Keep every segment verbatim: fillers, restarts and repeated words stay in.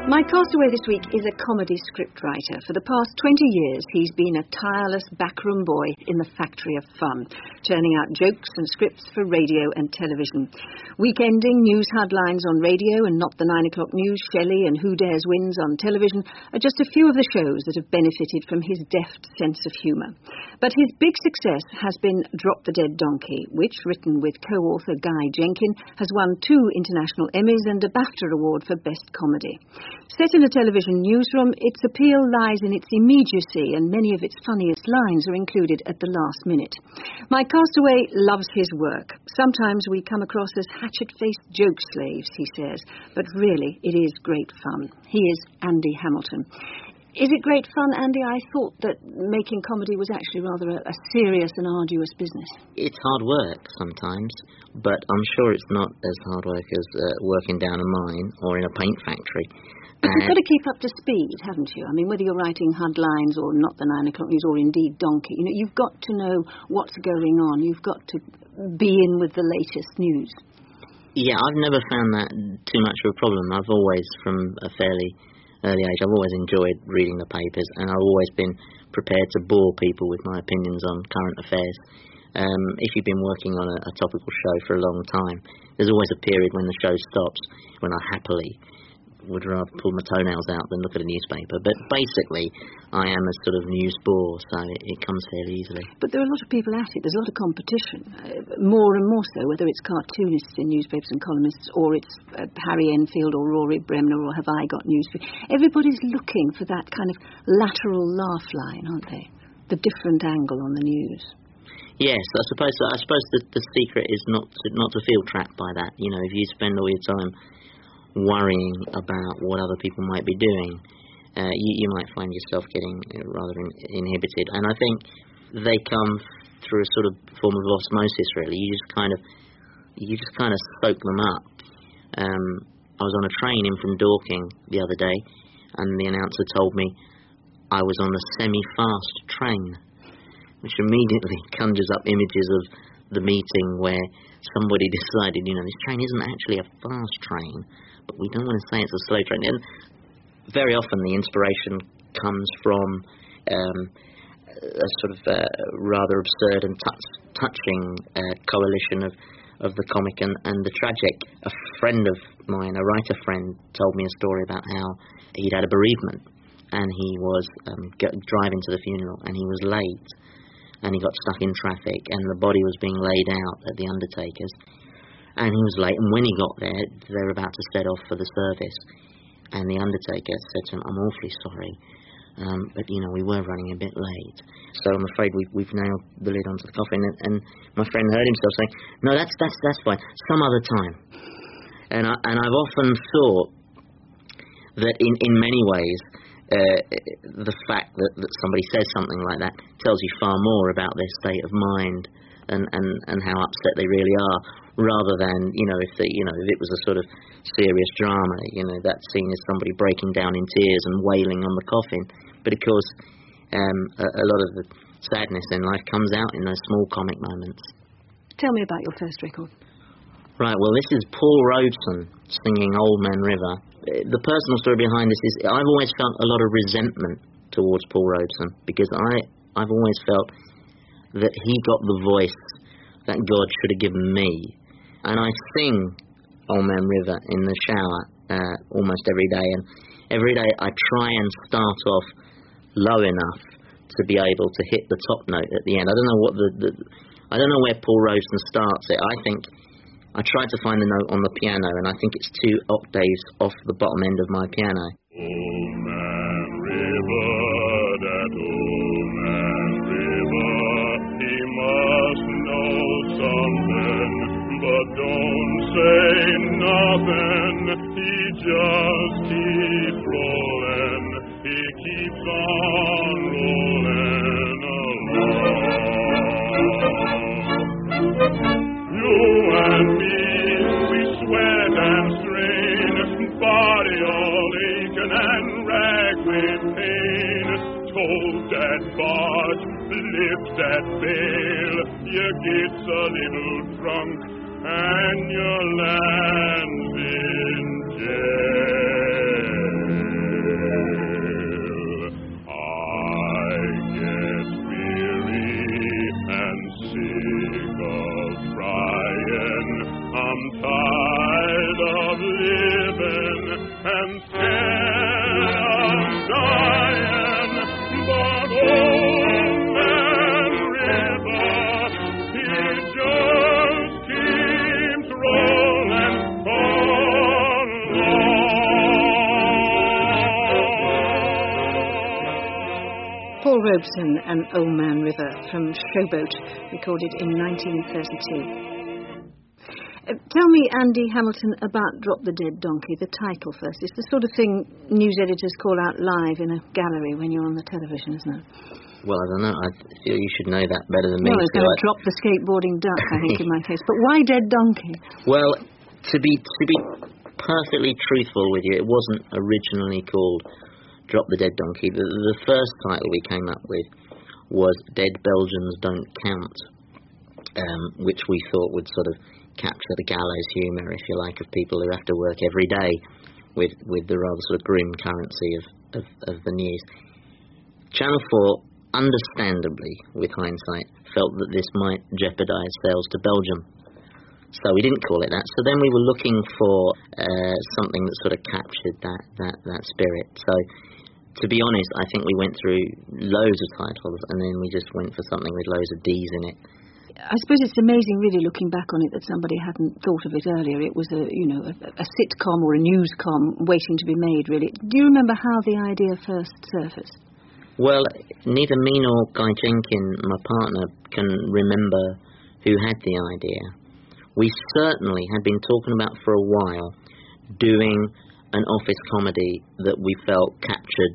My castaway this week is a comedy scriptwriter. For the past twenty years, he's been a tireless backroom boy in the factory of fun, churning out jokes and scripts for radio and television. Weekending news headlines on radio and Not the Nine O'Clock News, Shelley and Who Dares Wins on television are just a few of the shows that have benefited from his deft sense of humour. But his big success has been Drop the Dead Donkey, which, written with co-author Guy Jenkin, has won two international Emmys and a BAFTA award for Best Comedy. Set in a television newsroom, its appeal lies in its immediacy, and many of its funniest lines are included at the last minute. My castaway loves his work. Sometimes we come across as hatchet-faced joke slaves, he says, but really it is great fun. He is Andy Hamilton. Is it great fun, Andy? I thought that making comedy was actually rather a, a serious and arduous business. It's hard work sometimes, but I'm sure it's not as hard work as uh, working down a mine or in a paint factory. But you've got to keep up to speed, haven't you? I mean, whether you're writing headlines or Not the Nine O'Clock News or indeed Donkey, you know, you've got to know what's going on. You've got to be in with the latest news. Yeah, I've never found that too much of a problem. I've always, from a fairly early age, I've always enjoyed reading the papers, and I've always been prepared to bore people with my opinions on current affairs. Um, if you've been working on a, a topical show for a long time, there's always a period when the show stops, when I happily would rather pull my toenails out than look at a newspaper. But basically, I am a sort of news bore, so it, it comes fairly easily. But there are a lot of people at it. There's a lot of competition, uh, more and more so, whether it's cartoonists in newspapers and columnists, or it's uh, Harry Enfield or Rory Bremner or Have I Got News for You. Everybody's looking for that kind of lateral laugh line, aren't they? The different angle on the news. Yes, I suppose I suppose the, the secret is not to, not to feel trapped by that. You know, if you spend all your time worrying about what other people might be doing, uh, you, you might find yourself getting rather in, inhibited. And I think they come through a sort of form of osmosis, really. You just kind of, you just kind of soak them up. Um, I was on a train in from Dorking the other day, and the announcer told me I was on a semi-fast train, which immediately conjures up images of the meeting where somebody decided, you know, this train isn't actually a fast train, but we don't want to say it's a slow train. And very often the inspiration comes from um, a sort of uh, rather absurd and touch, touching uh, coalition of, of the comic and, and the tragic. A friend of mine, a writer friend, told me a story about how he'd had a bereavement, and he was um, g- driving to the funeral, and he was late, and he got stuck in traffic, and the body was being laid out at the undertaker's. And he was late, and when he got there, they were about to set off for the service. And the undertaker said to him, I'm awfully sorry, um, but, you know, we were running a bit late. So I'm afraid we've, we've nailed the lid onto the coffin. And, and my friend heard himself saying, no, that's that's that's fine, some other time. And, I, and I've often thought that in, in many ways, uh, the fact that, that somebody says something like that tells you far more about their state of mind and, and, and how upset they really are, rather than, you know, if the, you know, if it was a sort of serious drama, you know, that scene is somebody breaking down in tears and wailing on the coffin. But of course, um, a, a lot of the sadness in life comes out in those small comic moments. Tell me about your first record. Right, well, this is Paul Robeson singing Old Man River. The personal story behind this is I've always felt a lot of resentment towards Paul Robeson, because I, I've always felt that he got the voice that God should have given me. And I sing Old Man River in the shower uh, almost every day, and every day I try and start off low enough to be able to hit the top note at the end. I don't know what the, the I don't know where Paul Robeson starts it. I think I tried to find the note on the piano, and I think it's two octaves off the bottom end of my piano. Old Man River, that old man river, he must know something, but don't say nothing. He just keeps rolling, he keeps on rolling along. You and me, we sweat and strain, body all aching and racked with pain. Told that barge, lift that bale, you gets a little drunk and your land's in jail. and scared of dying, but old man River, he just keeps rolling along. Paul Robeson and Old Man River from Showboat, recorded in nineteen thirty-two. Uh, tell me, Andy Hamilton, about Drop the Dead Donkey, the title first. It's the sort of thing news editors call out live in a gallery when you're on the television, isn't it? Well, I don't know. I feel you should know that better than me. Well, it's going to drop the skateboarding duck, I think, in my case. But why Dead Donkey? Well, to be to be perfectly truthful with you, it wasn't originally called Drop the Dead Donkey. The, the first title we came up with was Dead Belgians Don't Count, um, which we thought would sort of capture the gallows humour, if you like, of people who have to work every day with, with the rather sort of grim currency of, of, of the news. Channel four, understandably, with hindsight, felt that this might jeopardise sales to Belgium. So we didn't call it that. So then we were looking for uh, something that sort of captured that, that, that spirit. So to be honest, I think we went through loads of titles and then we just went for something with loads of D's in it. I suppose it's amazing, really, looking back on it, that somebody hadn't thought of it earlier. It was a, you know, a, a sitcom or a newscom waiting to be made, really. Do you remember how the idea first surfaced? Well, neither me nor Guy Jenkins, my partner, can remember who had the idea. We certainly had been talking about for a while doing an office comedy that we felt captured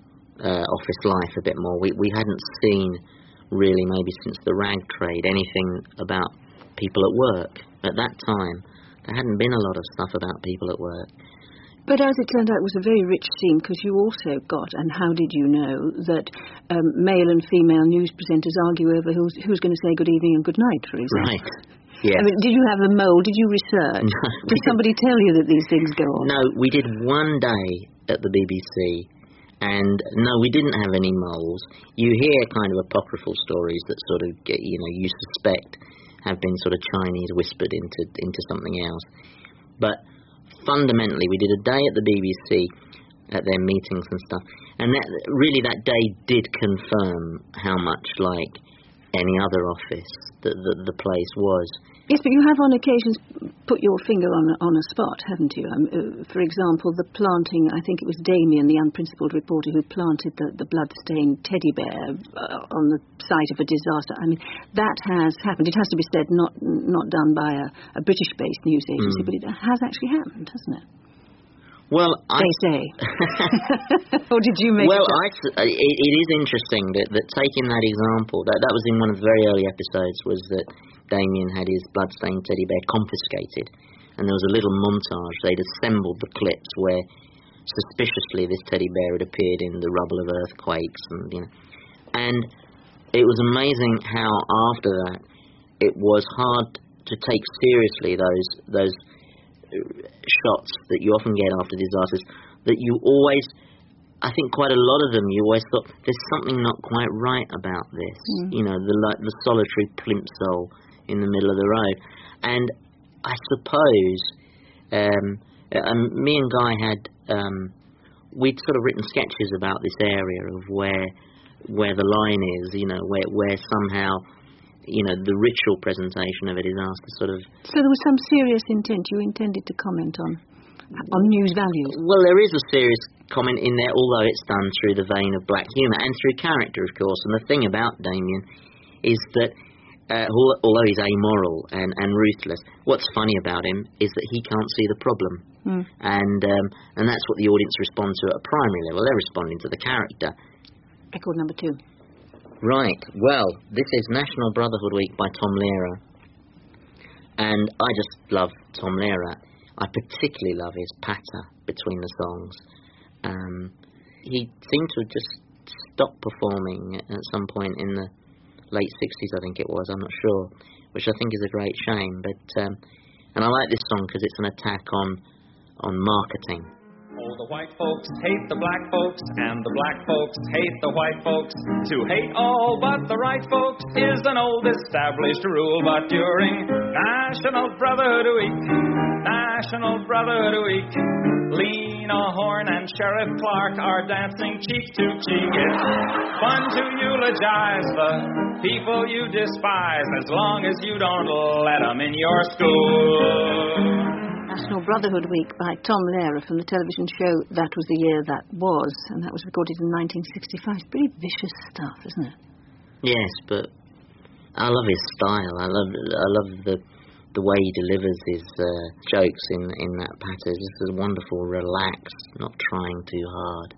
uh, office life a bit more. We we hadn't seen, really, maybe since the rag trade, anything about people at work. At that time, there hadn't been a lot of stuff about people at work. But as it turned out, it was a very rich scene, because you also got, and how did you know, that um, male and female news presenters argue over who's, who's going to say good evening and good night, for example. Right. Yes. I mean, did you have a mole? Did you research? No, did somebody tell you that these things go on? No, we did one day at the B B C. And no, we didn't have any moles. You hear kind of apocryphal stories that sort of get, you know, you suspect have been sort of Chinese whispered into into something else. But fundamentally, we did a day at the B B C at their meetings and stuff, and that really that day did confirm how much like any other office that the, the place was. Yes, but you have on occasions put your finger on a, on a spot, haven't you? Um, uh, for example, the planting, I think it was Damien, the unprincipled reporter, who planted the, the blood-stained teddy bear uh, on the site of a disaster. I mean, that has happened. It has to be said, not not done by a, a British-based news agency, mm. but it has actually happened, hasn't it? Well, I... They say. Or did you make well, it I, it, it is interesting that, that taking that example, that, that was in one of the very early episodes, was that Damien had his bloodstained teddy bear confiscated, and there was a little montage. They'd assembled the clips where suspiciously this teddy bear had appeared in the rubble of earthquakes, and you know, and it was amazing how after that it was hard to take seriously those those shots that you often get after disasters. That you always, I think, quite a lot of them, you always thought there's something not quite right about this. Mm. You know, the the solitary plimsoll in the middle of the road. And I suppose um, um, me and Guy had um, we'd sort of written sketches about this area of where where the line is, you know, where where somehow, you know, the ritual presentation of a disaster sort of... So there was some serious intent you intended to comment on, on news values? Well, there is a serious comment in there, although it's done through the vein of black humour and through character, of course. And the thing about Damien is that, uh, although he's amoral and, and ruthless, what's funny about him is that he can't see the problem. Mm. And um, and that's what the audience responds to at a primary level. They're responding to the character. Record number two. Right, well, this is National Brotherhood Week by Tom Lehrer. And I just love Tom Lehrer. I particularly love his patter between the songs. Um, he seemed to have just stopped performing at some point in the late sixties, I think it was, I'm not sure, which I think is a great shame. But um, and I like this song because it's an attack on, on marketing. Oh, the white folks hate the black folks, and the black folks hate the white folks. To hate all but the right folks is an old established rule. But during National Brotherhood Week, National Brotherhood Week, lean Lena Horne and Sheriff Clark are dancing cheek to cheek. It's fun to eulogize the people you despise, as long as you don't let them in your school. National Brotherhood Week by Tom Lehrer from the television show That Was the Year That Was, and that was recorded in nineteen sixty-five. It's pretty vicious stuff, isn't it? Yes, but I love his style. I love I love the the way he delivers his uh, jokes in in that patter. Just a wonderful, relaxed, not trying too hard.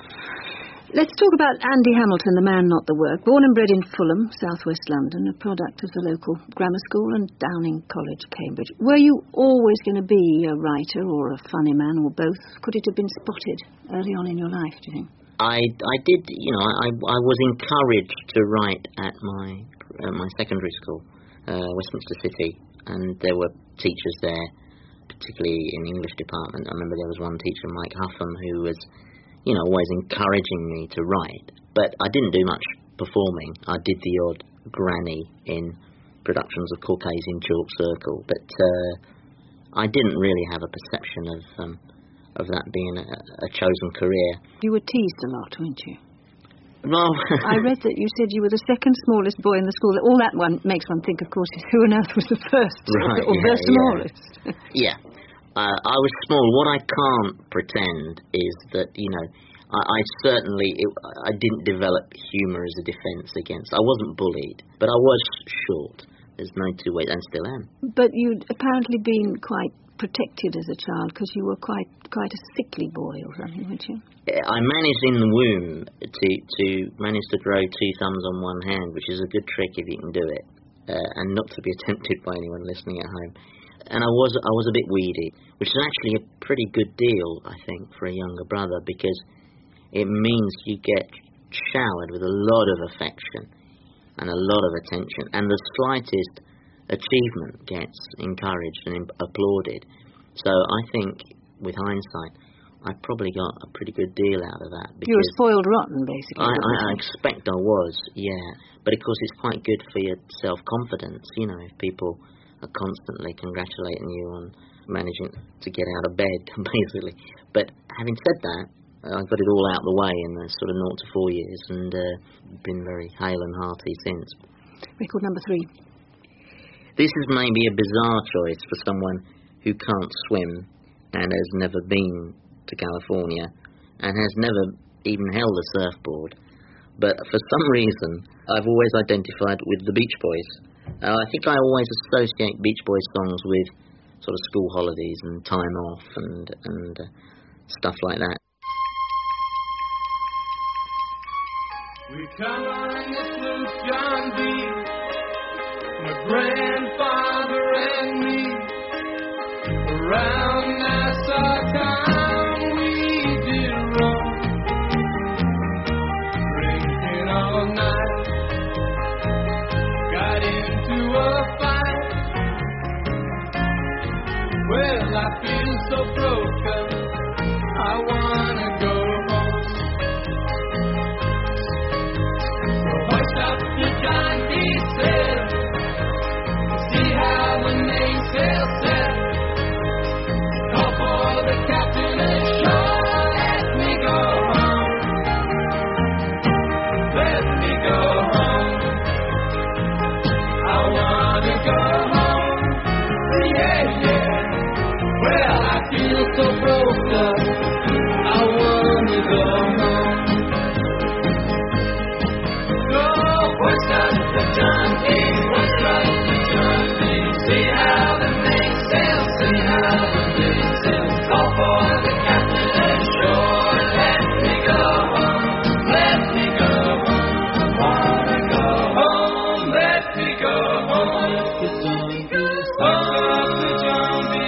Let's talk about Andy Hamilton, the man, not the work. Born and bred in Fulham, southwest London, a product of the local grammar school and Downing College, Cambridge. Were you always going to be a writer or a funny man or both? Could it have been spotted early on in your life, do you think? I, I did, you know, I, I was encouraged to write at my at my secondary school, uh, Westminster City, and there were teachers there, particularly in the English department. I remember there was one teacher, Mike Huffam, who was, you know, always encouraging me to write. But I didn't do much performing. I did the odd granny in productions of Caucasian Chalk Circle, but uh, I didn't really have a perception of um, of that being a, a chosen career. You were teased a lot, weren't you? Well, I read that you said you were the second smallest boy in the school. All that one makes one think, of course, is who on earth was the first right, or yeah, the smallest? Yeah. yeah. Uh, I was small. What I can't pretend is that, you know, I, I certainly, it, I didn't develop humour as a defence against. I wasn't bullied, but I was short. There's no two ways, and still am. But you'd apparently been quite protected as a child because you were quite quite a sickly boy or something, weren't you? I managed in the womb to, to manage to grow two thumbs on one hand, which is a good trick if you can do it, uh, and not to be attempted by anyone listening at home. And I was I was a bit weedy, which is actually a pretty good deal, I think, for a younger brother, because it means you get showered with a lot of affection and a lot of attention, and the slightest achievement gets encouraged and applauded. So I think, with hindsight, I probably got a pretty good deal out of that. You were spoiled rotten, basically. I, I, I expect I was, yeah. But of course, it's quite good for your self-confidence, you know, if people are constantly congratulating you on managing to get out of bed, basically. But having said that, I got it all out of the way in the sort of naught to four years, and uh, been very hale and hearty since. Record number three. This is maybe a bizarre choice for someone who can't swim and has never been to California and has never even held a surfboard. But for some reason, I've always identified with the Beach Boys. Uh, I think I always associate Beach Boys songs with sort of school holidays and time off and, and uh, stuff like that. We come on the sloop John B, my grandfather and me, around Nassau town we did roam, drinking all night, got into a fight. Well, I feel so broken, I wanna go home. So hoist up the John B sail, see how the mainsail set. Call for the captain and sure let me go home. Let me go home. I wanna go home. Yeah, yeah. Well, I feel so broken, I wanna go home. Go, hoist up the John B, hoist up the John B. See how the mainsail, see how the mainsail. Call for the captain and sure let me go home. Let me go home. I wanna go home. Let me go home. The John B, home the John B,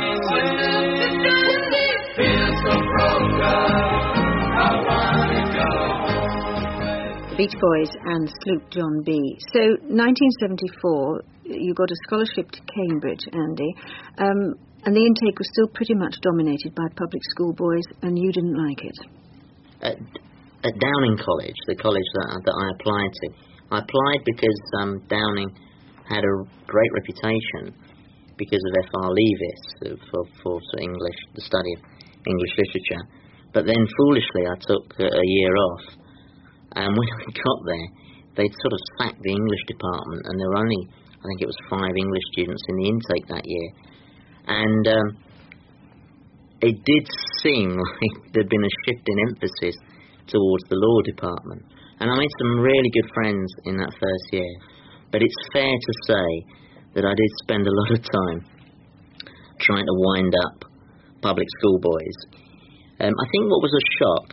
feel so broken. I wanna go home. The Beach Boys and Sloop John B. So, nineteen seventy-four, you got a scholarship to Cambridge, Andy, um, and the intake was still pretty much dominated by public school boys, and you didn't like it. At, at Downing College, the college that, that I applied to, I applied because um, Downing had a great reputation because of F R Leavis for, for English, the study of English literature. But then, foolishly, I took a year off, and when I got there, they'd sort of sacked the English department, and there were only, I think it was five English students in the intake that year. And um, it did seem like there'd been a shift in emphasis towards the law department. And I made some really good friends in that first year. But it's fair to say that I did spend a lot of time trying to wind up public school boys. Um, I think what was a shock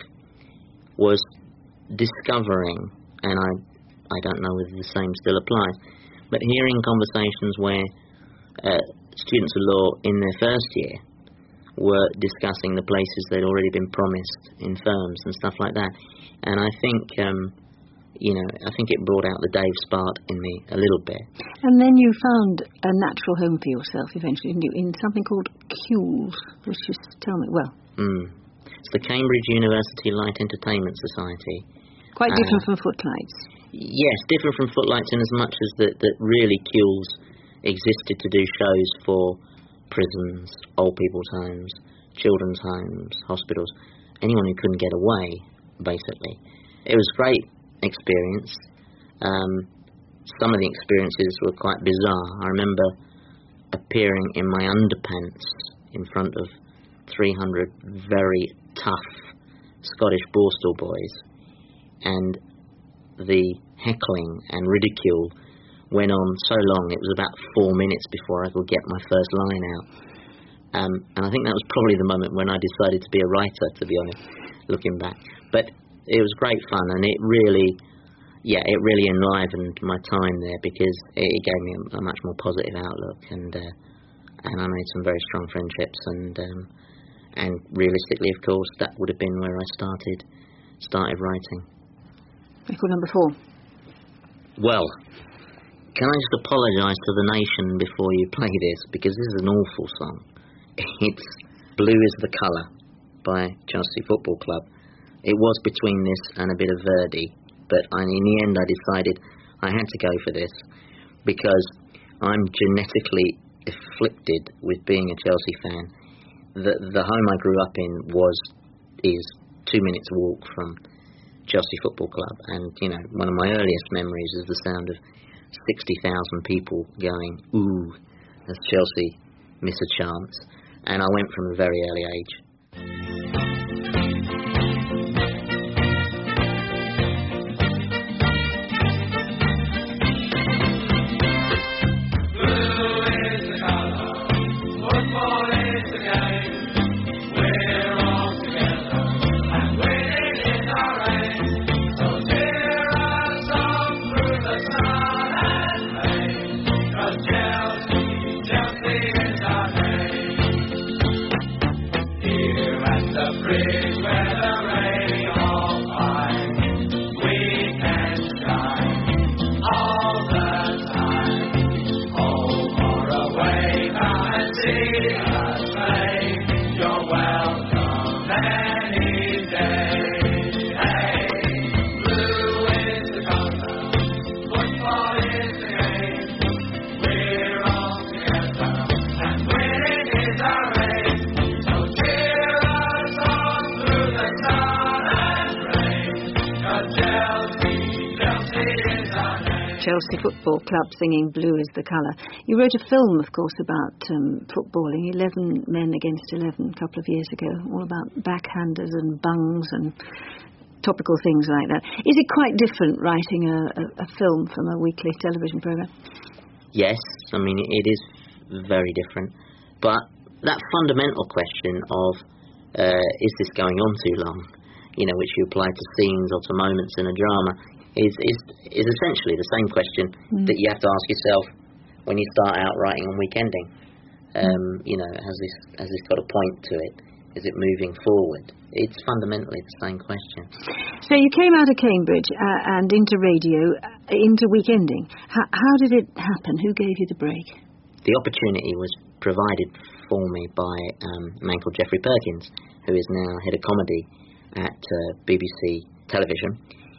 was discovering, and I, I don't know whether the same still applies, but hearing conversations where uh, students of law in their first year were discussing the places they'd already been promised in firms and stuff like that. And I think, um, you know, I think it brought out the Dave Spart in me a little bit. And then you found a natural home for yourself eventually, didn't you, in something called C U L S, which is, tell me, well. Mm. It's the Cambridge University Light Entertainment Society. Quite different uh, from Footlights. Yes, different from Footlights in as much as that, that really C U L S existed to do shows for prisons, old people's homes, children's homes, hospitals, anyone who couldn't get away, basically. It was a great experience. Um, some of the experiences were quite bizarre. I remember appearing in my underpants in front of three hundred very tough Scottish Borstal boys, and the heckling and ridicule went on so long, it was about four minutes before I could get my first line out. Um, and I think that was probably the moment when I decided to be a writer, to be honest, looking back. But it was great fun, and it really, yeah, it really enlivened my time there, because it, it gave me a, a much more positive outlook, and uh, and I made some very strong friendships, and um, and realistically, of course, that would have been where I started started writing. Record number four. Well, can I just apologise to the nation before you play this, because this is an awful song. It's Blue is the Colour by Chelsea Football Club. It was between this and a bit of Verdi, but I, in the end I decided I had to go for this, because I'm genetically afflicted with being a Chelsea fan. The, the home I grew up in was is two minutes walk from Chelsea Football Club, and you know, one of my earliest memories is the sound of sixty thousand people going ooh as Chelsea miss a chance, and I went from a very early age. Chelsea Football Club singing Blue is the Colour. You wrote a film, of course, about um, footballing, eleven men against eleven, a couple of years ago, all about backhanders and bungs and topical things like that. Is it quite different writing a, a, a film from a weekly television programme? Yes, I mean, it is very different. But that fundamental question of, uh, is this going on too long, you know, which you apply to scenes or to moments in a drama, is is, is essentially the same question mm. that you have to ask yourself when you start out writing on weekending. Um, you know, has this has this got a point to it? Is it moving forward? It's fundamentally the same question. So you came out of Cambridge uh, and into radio, uh, into weekending. H- how did it happen? Who gave you the break? The opportunity was provided for me by um, a man called Geoffrey Perkins, who is now head of comedy at uh, B B C Television.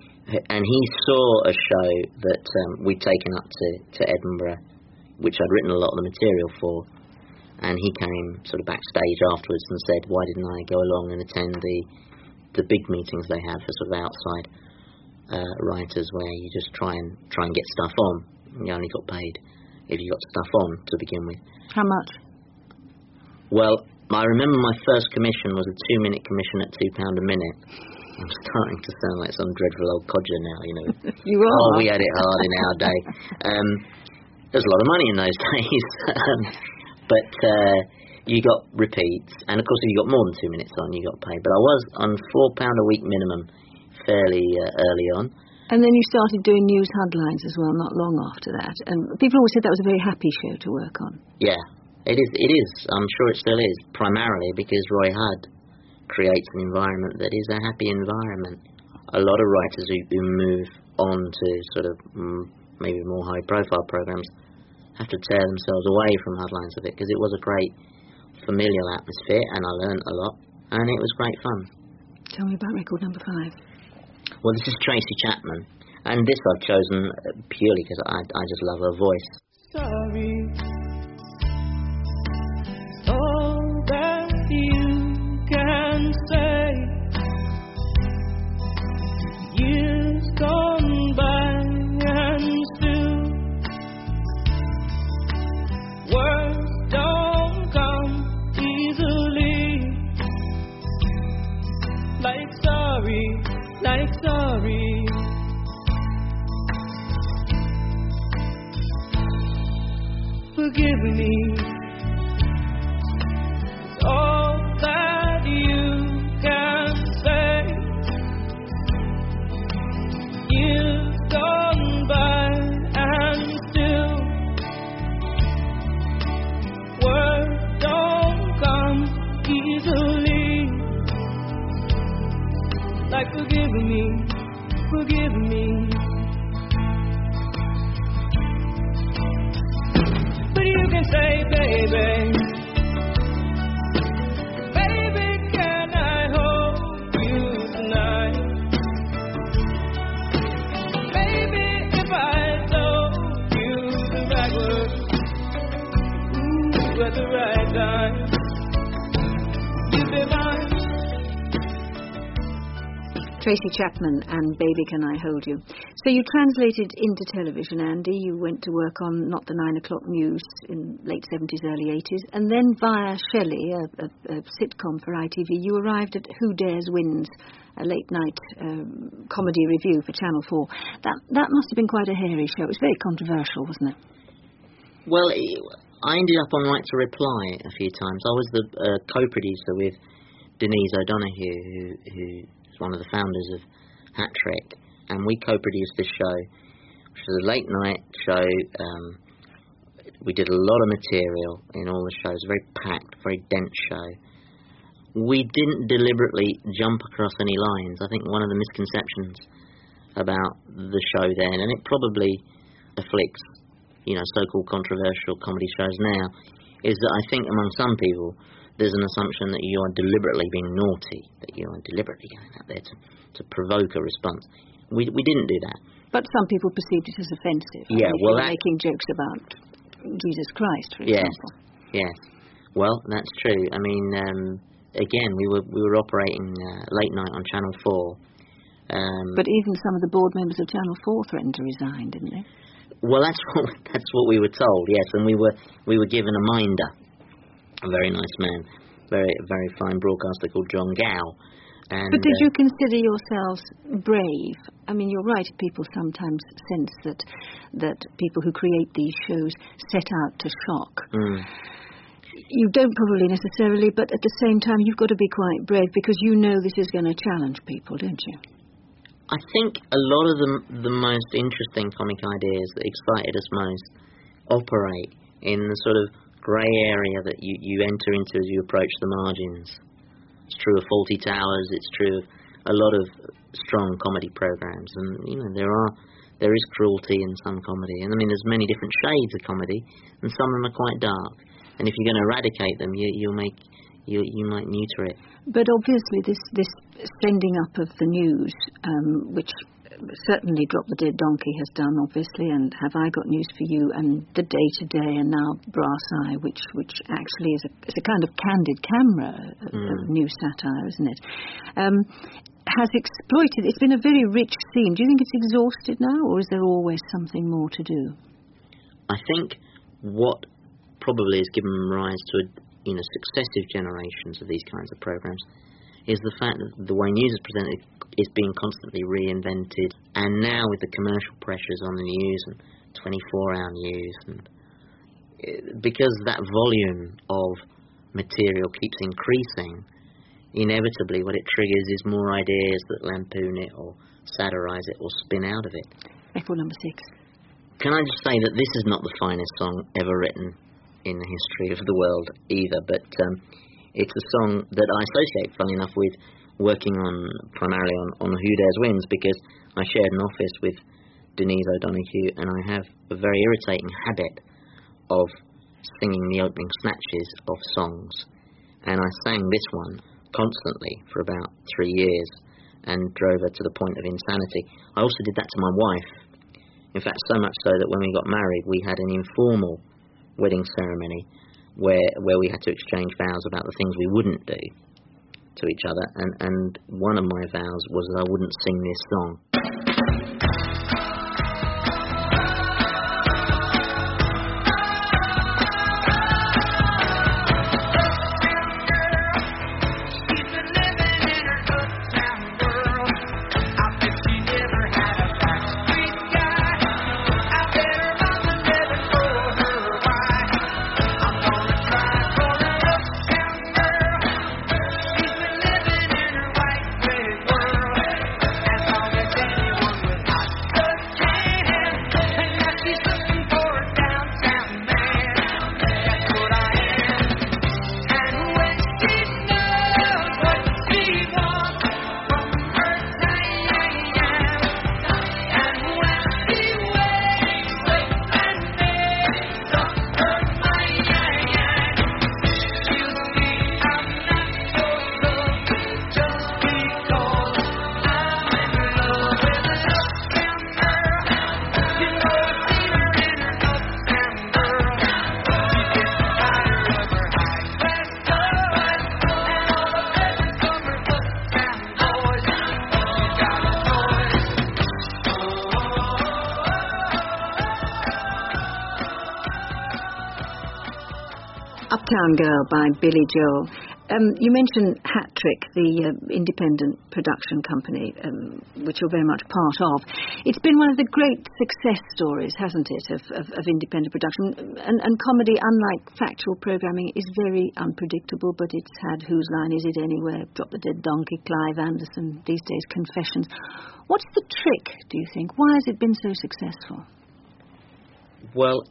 And he saw a show that um, we'd taken up to, to Edinburgh, which I'd written a lot of the material for, and he came sort of backstage afterwards and said, why didn't I go along and attend the the big meetings they have for sort of outside uh, writers, where you just try and try and get stuff on. You only got paid if you got stuff on to begin with. How much? Well, I remember my first commission was a two-minute commission at two pound a minute. I'm starting to sound like some dreadful old codger now, you know. You are. Oh, we had it hard in our day. Um, there was a lot of money in those days. um, but uh, you got repeats, and of course if you got more than two minutes on, you got paid. But I was on four pound a week minimum fairly uh, early on. And then you started doing news headlines as well, not long after that. And people always said that was a very happy show to work on. Yeah, it is. It is. I'm sure it still is, primarily because Roy Hudd creates an environment that is a happy environment. A lot of writers who, who move on to sort of mm, maybe more high-profile programs have to tear themselves away from headlines of it, because it was a great familial atmosphere, and I learned a lot, and it was great fun. Tell me about record number five. Well, this is Tracy Chapman, and this I've chosen purely because I, I just love her voice. Sorry, all that you can say. Years gone by and still words don't come easily. Like sorry, like sorry. Forgive me. All that you can say. Years gone by and still words don't come easily. Like forgive me, forgive me. But you can say, baby, baby, can I hold you tonight? Baby, if I told you the right words, ooh, at the right time, you'd be mine. Tracy Chapman and Baby Can I Hold You. So you translated into television, Andy. You went to work on Not the Nine O'Clock News in late seventies, early eighties, and then via Shelley, a, a, a sitcom for I T V, you arrived at Who Dares Wins, a late-night um, comedy review for Channel four. That that must have been quite a hairy show. It was very controversial, wasn't it? Well, I ended up on Right to Reply a few times. I was the uh, co-producer with Denise O'Donoghue, who, who is one of the founders of Hat Trick, and we co-produced this show, which was a late-night show. Um, we did a lot of material in all the shows, very packed, very dense show. We didn't deliberately jump across any lines. I think one of the misconceptions about the show then, and it probably afflicts, you know, so-called controversial comedy shows now, is that I think among some people there's an assumption that you are deliberately being naughty, that you are deliberately going out there to, to provoke a response. We we didn't do that. But some people perceived it as offensive. Yeah, I mean, well, if you were that, making jokes about Jesus Christ, for yes, example. Yes. Well, that's true. I mean, um, again, we were we were operating uh, late night on Channel four. Um, but even some of the board members of Channel four threatened to resign, didn't they? Well, that's what that's what we were told. Yes, and we were we were given a minder, a very nice man, very very fine broadcaster called John Gow. And, but did uh, you consider yourselves brave? I mean, you're right. People sometimes sense that that people who create these shows set out to shock. Mm. You don't probably necessarily, but at the same time, you've got to be quite brave because you know this is going to challenge people, don't you? I think a lot of the the most interesting comic ideas that excited us most operate in the sort of grey area that you, you enter into as you approach the margins. It's true of Fawlty Towers, it's true of a lot of strong comedy programs, and you know there are there is cruelty in some comedy, and I mean there's many different shades of comedy, and some of them are quite dark. And if you're going to eradicate them, you you'll make you you might neuter it. But obviously, this this sending up of the news, um, which certainly Drop the Dead Donkey has done, obviously, and Have I Got News for You, and The Day Today, and now Brass Eye, which which actually is a, is a kind of candid camera of, mm. of new satire, isn't it? Um, has exploited, it's been a very rich scene. Do you think it's exhausted now, or is there always something more to do? I think what probably has given rise to, you know, successive generations of these kinds of programs is the fact that the way news is presented is being constantly reinvented, and now with the commercial pressures on the news and twenty-four hour news, and because that volume of material keeps increasing, inevitably what it triggers is more ideas that lampoon it or satirise it or spin out of it. Echo number six. Can I just say that this is not the finest song ever written in the history of the world either, but um, it's a song that I associate, funnily enough, with working on primarily on, on Who Dares Wins, because I shared an office with Denise O'Donoghue, and I have a very irritating habit of singing the opening snatches of songs, and I sang this one constantly for about three years and drove her to the point of insanity. I also did that to my wife. In fact, so much so that when we got married, we had an informal wedding ceremony where where we had to exchange vows about the things we wouldn't do to each other, and, and one of my vows was that I wouldn't sing this song. Uptown Girl by Billy Joel. Um, you mentioned Hat Trick, the uh, independent production company, um, which you're very much part of. It's been one of the great success stories, hasn't it, of, of, of independent production. And, and comedy, unlike factual programming, is very unpredictable, but it's had Whose Line Is It Anyway, Drop the Dead Donkey, Clive Anderson, these days Confessions. What's the trick, do you think? Why has it been so successful? Well,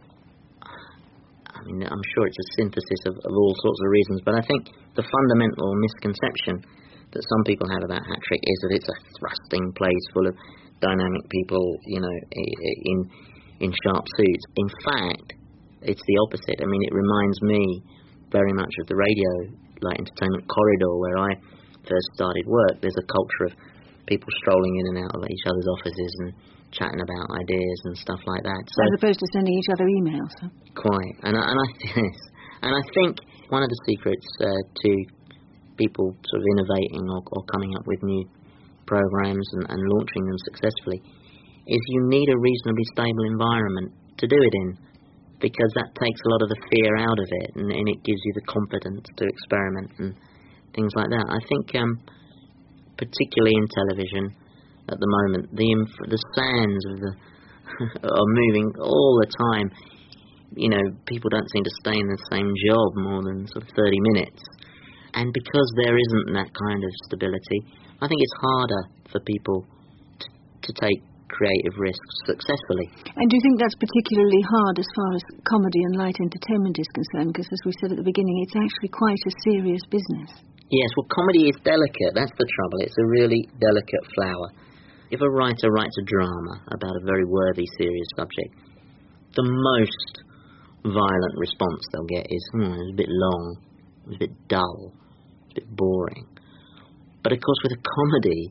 I mean, I'm sure it's a synthesis of, of all sorts of reasons, but I think the fundamental misconception that some people have about Hat Trick is that it's a thrusting place full of dynamic people, you know, in in sharp suits. In fact, it's the opposite. I mean, it reminds me very much of the radio, like entertainment corridor, where I first started work. There's a culture of people strolling in and out of each other's offices and chatting about ideas and stuff like that. So, as opposed to sending each other emails. Huh? Quite. And I, and I yes. And I think one of the secrets uh, to people sort of innovating or, or coming up with new programs and, and launching them successfully is you need a reasonably stable environment to do it in, because that takes a lot of the fear out of it, and, and it gives you the confidence to experiment and things like that. I think um, particularly in television at the moment, the inf- the sands of the are moving all the time. You know, people don't seem to stay in the same job more than sort of thirty minutes. And because there isn't that kind of stability, I think it's harder for people to, to take creative risks successfully. And do you think that's particularly hard as far as comedy and light entertainment is concerned? Because as we said at the beginning, it's actually quite a serious business. Yes, well, comedy is delicate. That's the trouble. It's a really delicate flower. If a writer writes a drama about a very worthy, serious subject, the most violent response they'll get is, hmm, it's a bit long, it's a bit dull, it's a bit boring. But of course with a comedy,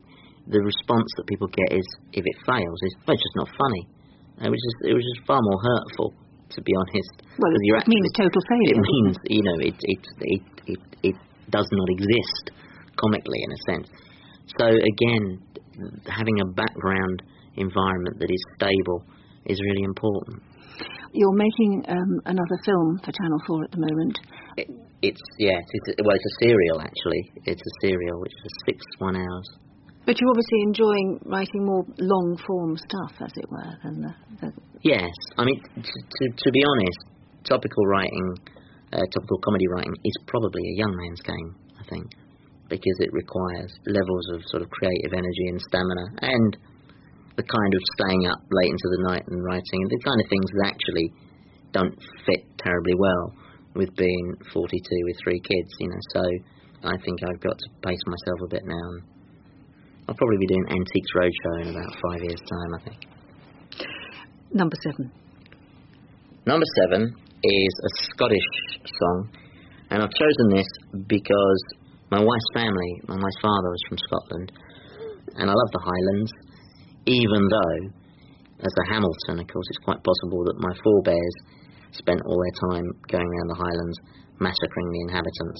the response that people get is, if it fails, is, well, it's just not funny. It was just, it was just far more hurtful, to be honest. Well, it you're actually, means total failure. It means, you know, it, it, it, it, it does not exist comically, in a sense. So, again, having a background environment that is stable is really important. You're making um, another film for Channel four at the moment. It, it's, yeah, it's, well, it's a serial, actually. It's a serial, which is six one hours. But you're obviously enjoying writing more long-form stuff, as it were, than the... the yes. I mean, to, to, to be honest, topical writing, uh, topical comedy writing is probably a young man's game, I think, because it requires levels of sort of creative energy and stamina, and the kind of staying up late into the night and writing, and the kind of things that actually don't fit terribly well with being forty-two with three kids, you know. So I think I've got to pace myself a bit now. And I'll probably be doing Antiques Roadshow in about five years' time, I think. Number seven. Number seven is a Scottish song, and I've chosen this because my wife's family, my wife's father was from Scotland, and I love the Highlands, even though, as a Hamilton, of course, it's quite possible that my forebears spent all their time going around the Highlands massacring the inhabitants.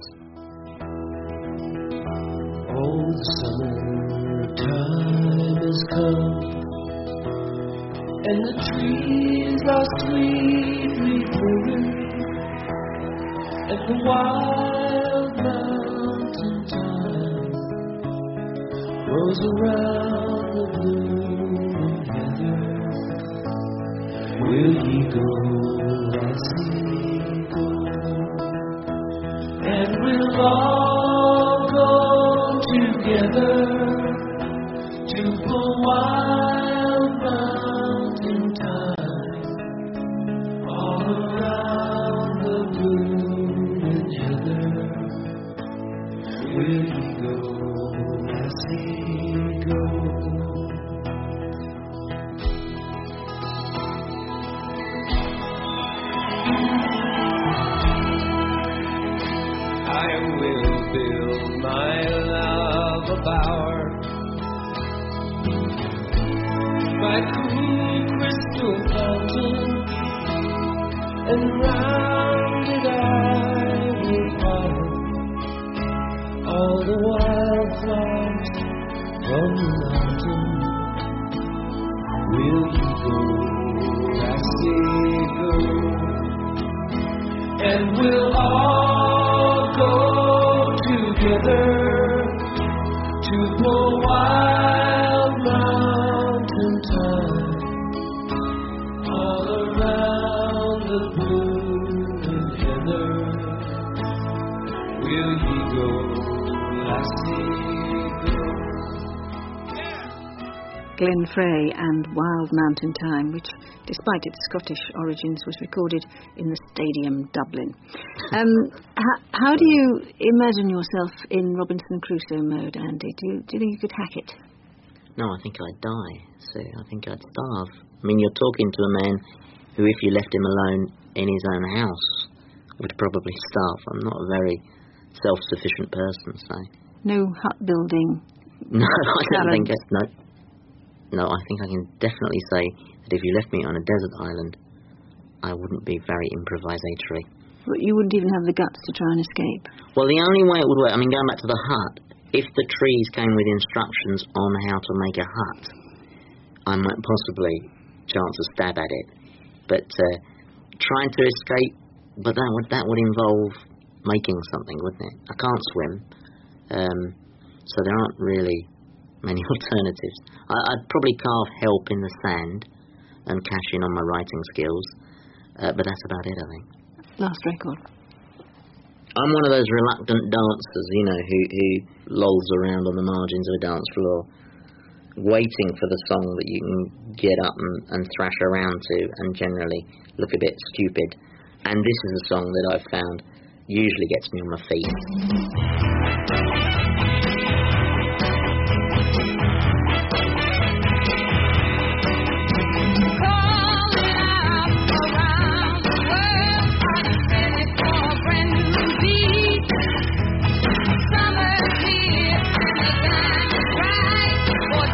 Oh, the summertime has come, and the trees are sweetly purring, and the wild mountain thyme grows around the blooming heather. Will ye go as ye go, and we'll all go together to the wild mountain thyme, all around the blooming heather. Will ye go as ye go? I will build my love a bower, my cool crystal fountain, and round it I will pile all the wildflowers from the mountain. Will you go as we go? And we'll all go together to the wild mountain thyme, all around the blooming heather. Will ye go, lassie, go? Glenn Frey and Wild Mountain Thyme, which, despite its Scottish origins, was recorded in the Stadium, Dublin. Um, how, how do you imagine yourself in Robinson Crusoe mode, Andy? Do you, do you think you could hack it? No, I think I'd die. So I think I'd starve. I mean, you're talking to a man who, if you left him alone in his own house, would probably starve. I'm not a very self-sufficient person, so... No hut building? No, I don't think it... No. No, I think I can definitely say that if you left me on a desert island, I wouldn't be very improvisatory. But you wouldn't even have the guts to try and escape? Well, the only way it would work, I mean, going back to the hut, if the trees came with instructions on how to make a hut, I might possibly chance a stab at it. But uh, trying to escape, but that would that would involve making something, wouldn't it? I can't swim, um, so there aren't really many alternatives. I, I'd probably carve help in the sand and cash in on my writing skills, uh, but that's about it, I think. Last record. I'm one of those reluctant dancers, you know, who, who lolls around on the margins of a dance floor, waiting for the song that you can get up and, and thrash around to and generally look a bit stupid. And this is a song that I've found usually gets me on my feet. Summer's here and the time is right for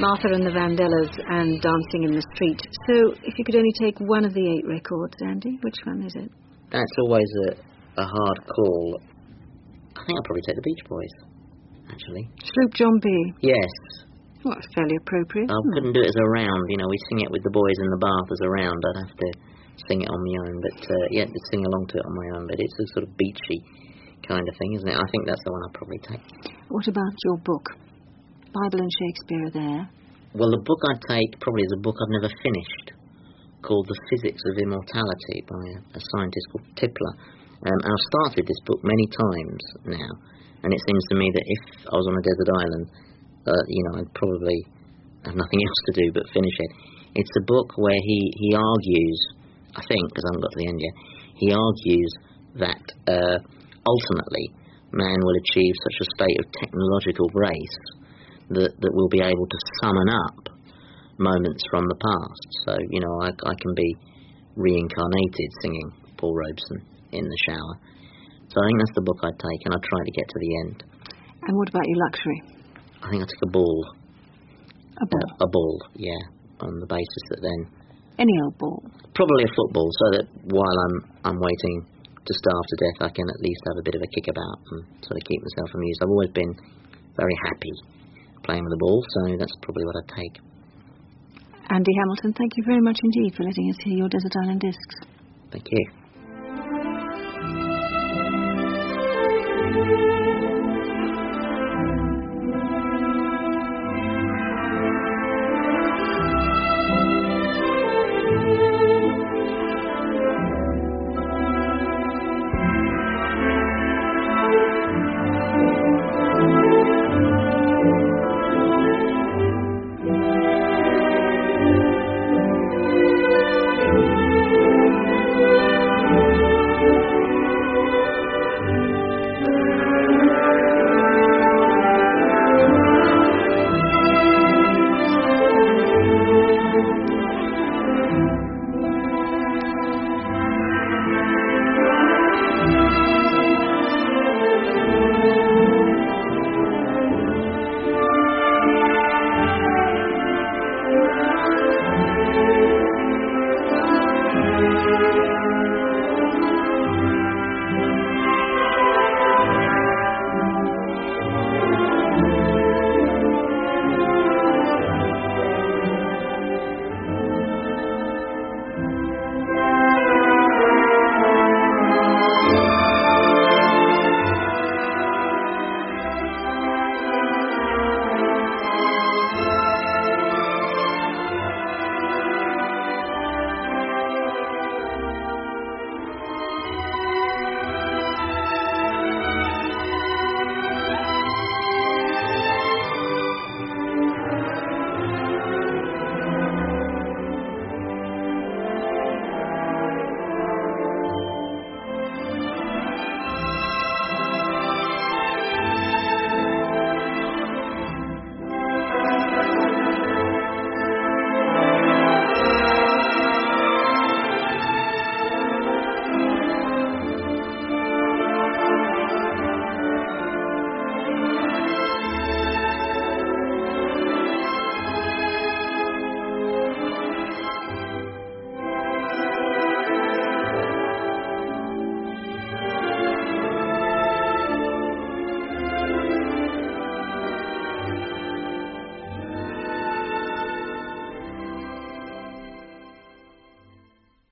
Martha and the Vandellas and Dancing in the Street. So, if you could only take one of the eight records, Andy, which one is it? That's always a, a hard call. I think I'll probably take the Beach Boys, actually. Sloop John B. Yes. Well, it's fairly appropriate. I couldn't do it as a round, you know, we sing it with the boys in the bath as a round. I'd have to sing it on my own, but, uh, yeah, to sing along to it on my own, but it's a sort of beachy kind of thing, isn't it? I think that's the one I'll probably take. What about your book? Bible and Shakespeare are there. Well, the book I'd take probably is a book I've never finished, called The Physics of Immortality by a, a scientist called Tipler. Um, and I've started this book many times now, and it seems to me that if I was on a desert island, uh, you know, I'd probably have nothing else to do but finish it. It's a book where he, he argues, I think, because I haven't got to the end yet, he argues that uh, ultimately man will achieve such a state of technological grace that, that we'll be able to summon up moments from the past. So, you know, I, I can be reincarnated singing Paul Robeson in the shower. So I think that's the book I'd take, and I'd try to get to the end. And what about your luxury? I think I'd take a ball. A ball? Uh, a ball, yeah, on the basis that then... Any old ball? Probably a football, so that while I'm I'm waiting to starve to death, I can at least have a bit of a kick about and sort of keep myself amused. I've always been very happy playing with the ball, so that's probably what I'd take. Andy Hamilton, thank you very much indeed for letting us hear your Desert Island Discs. Thank you.